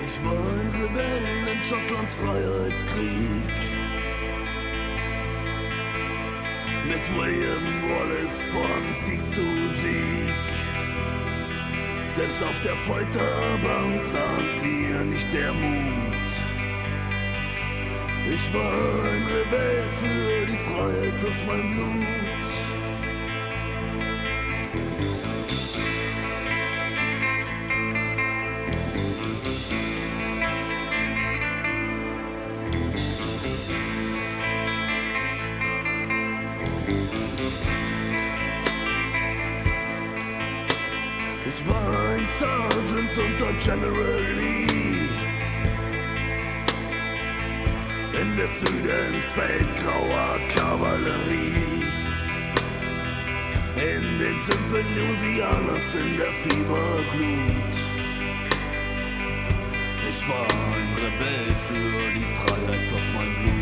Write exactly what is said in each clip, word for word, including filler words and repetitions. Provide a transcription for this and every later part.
Ich war ein Rebell in Schottlands Freiheitskrieg. Mit William Wallace von Sieg zu Sieg. Selbst auf der Folterbank sank mir nicht der Mut. Ich war ein Rebell, für die Freiheit floss mein Blut. Ich war ein Sergeant unter General Lee. In des Südens feldgrauer Kavallerie. In den Sümpfen Louisianas in der Fieberglut. Ich war ein Rebell, für die Freiheit floss mein Blut.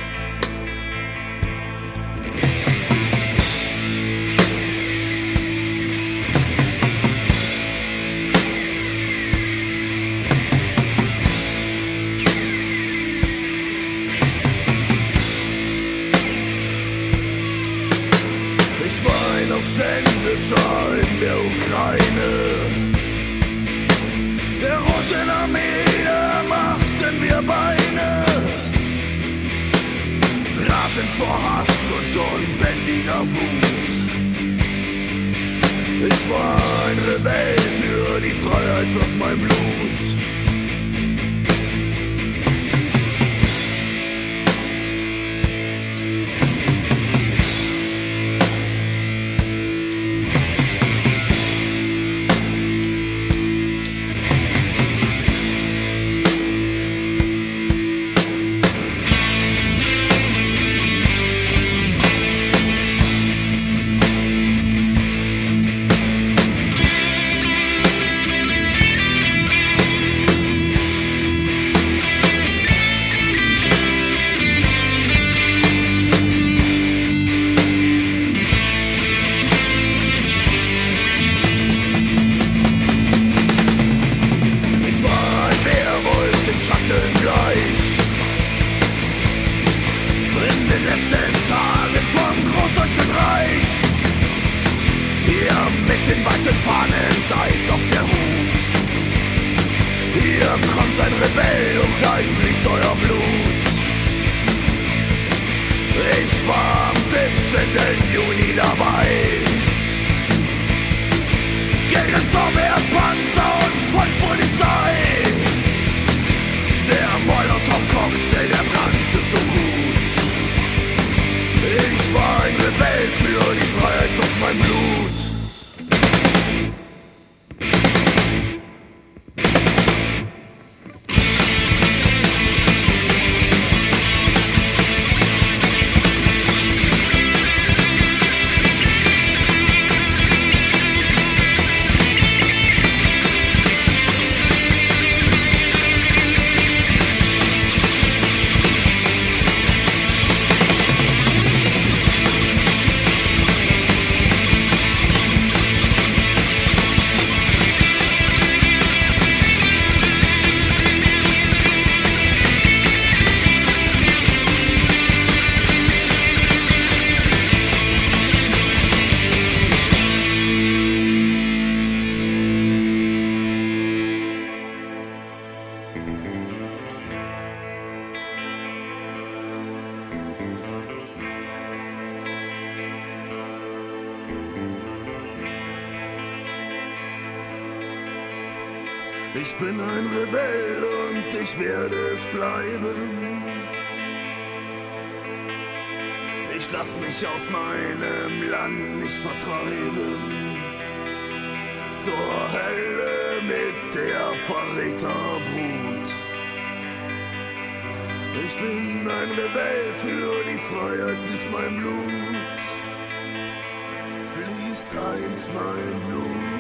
Ich war ein Aufständischer in der Ukraine. Der Roten Armee, da machten wir Beine. Rasend vor Hass und unbändiger Wut. Ich war ein Rebell, für die Freiheit floss mein Blut. Schattengleich. In den letzten Tagen vom Großdeutschen Reich. Ihr mit den weißen Fahnen seid auf der Hut. Hier kommt ein Rebell und gleich fließt euer Blut. Ich war am siebzehnten Juni dabei. Gegen Sommerpanzer und Volkspolizei. Der Molotow-Cocktail, der brannte so gut. Ich war ein Rebell, für die Freiheit floss mein Blut. Ich bin ein Rebell und ich werde es bleiben. Ich lass mich aus meinem Land nicht vertreiben. Zur Hölle mit der Verräterbrut. Ich bin ein Rebell, für die Freiheit fließt mein Blut. Fließt einst mein Blut.